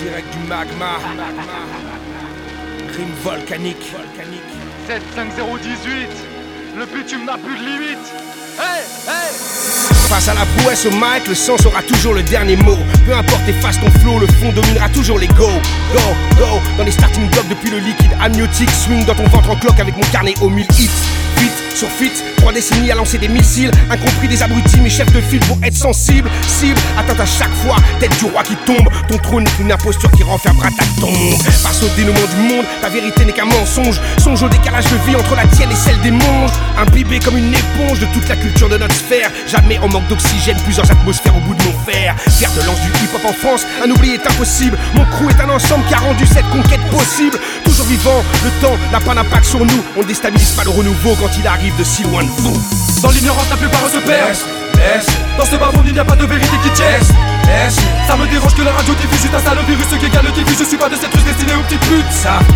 direct du magma. Rime volcanique. 75018, le bitume n'a plus de limite. Hey, hey. Face à la prouesse au mic, le sang sera toujours le dernier mot. Peu importe efface ton flow, le fond dominera toujours les go. Go, go, dans les starting blocks depuis le liquide amniotique. Swing dans ton ventre en cloque avec mon carnet aux 1000 hits. Fit sur fit, 3 décennies à lancer des missiles. Incompris des abrutis, mes chefs de file pour être sensible. Cible, atteinte à chaque fois, tête du roi qui tombe. Ton trône est une imposture qui renfermera ta tombe. Face au dénouement du monde, ta vérité n'est qu'un mensonge. Songe au décalage de vie entre la tienne et celle des monges. Imbibé comme une éponge de toute la culture de notre sphère. Jamais en manque d'oxygène, plusieurs atmosphères au bout de mon fer. Faire de lance du hip-hop en France, un oubli est impossible. Mon crew est un ensemble qui a rendu cette conquête possible. Toujours vivant, le temps n'a pas d'impact sur nous. On ne déstabilise pas le renouveau quand il arrive de si loin de vous. Dans l'ignorance la plupart se perdent. Dans ce bas monde il n'y a pas de vérité qui tienne. Ça me dérange que la radio diffuse juste un sale virus qui égale le diffuse. Je suis pas de cette ruse destinée aux petites putes.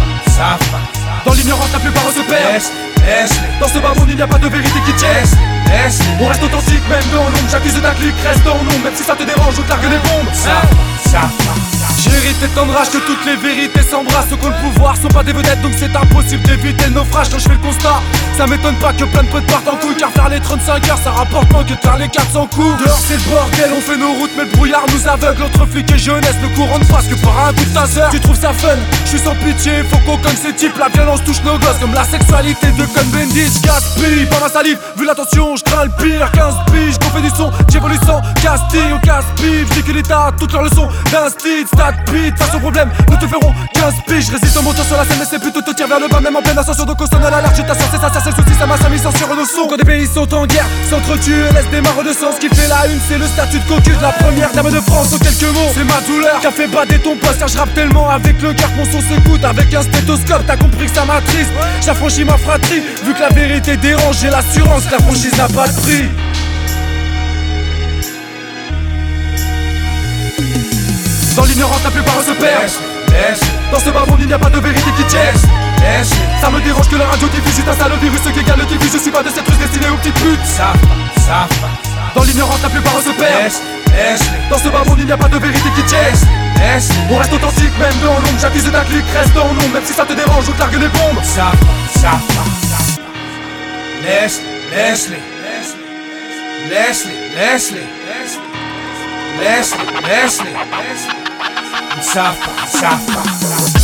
Dans l'ignorance la plupart se perdent. Dans ce bas monde il n'y a pas de vérité qui tienne. On reste authentique même dans l'ombre. J'accuse d'un clic, reste dans l'ombre. Même si ça te dérange, on te largue des bombes. J'ai hérité tant de rage que toutes les vérités s'embrassent. Ceux qui ont le pouvoir sont pas des vedettes, donc c'est impossible d'éviter le naufrage. Quand je fais le constat, ça m'étonne pas que plein de potes partent en couille. Car faire les 35 heures ça rapporte moins que de faire les 400 coups. Dehors c'est le bordel, on fait nos routes mais le brouillard nous aveugle. Entre flics et jeunesse, le courant ne passe que par un coup de taser. Tu trouves ça fun, je suis sans pitié, faut qu'on cogne ces types. La violence touche nos gosses comme la sexualité de Cohn-Bendit. Gaspille par ma salive, vu l'attention, je crains le pire. 15 piges, qu'on fait du son, j'évolue sans Castille au casse-pipe. Je dis que l'État, toutes leurs leçons d'instit, stat beat. Face au problème, nous te ferons 15 piges. Je résiste en montant sur la scène mais c'est plutôt te tire vers le bas. Même en pleine ascension donc on sonne à l'alerte. Je t'assure c'est ça, c'est le souci, ça m'a mis sur nos sons. Quand des pays sont en guerre, s'entretuent, laisse des marres de sang. Ce qui fait la une c'est le statut de cocu de la première dame de France. En quelques mots, c'est ma douleur qui a fait bader ton poste. Car je rappe tellement avec le cœur que mon son s'écoute. Avec un stéthoscope, t'as compris que ça m'attriste. J'affranchis ma fratrie, vu que la vérité dérange. J'ai l'assurance que la franchise n'a pas de prix. Dans l'ignorance la plupart se perdent. Dans ce bas monde il n'y a pas de vérité qui tienne. Ça me dérange que la radio diffuse juste un sale virus qui égale le diffuse. Je suis pas de cette ruse destinée aux petites putes. Dans l'ignorance la plupart se perdent. Dans ce bas monde il n'y a pas de vérité qui tienne. On reste authentique même dans l'ombre. J'accuse d'un clic, reste dans l'ombre. Même si ça te dérange, on te largue des bombes. Leslie.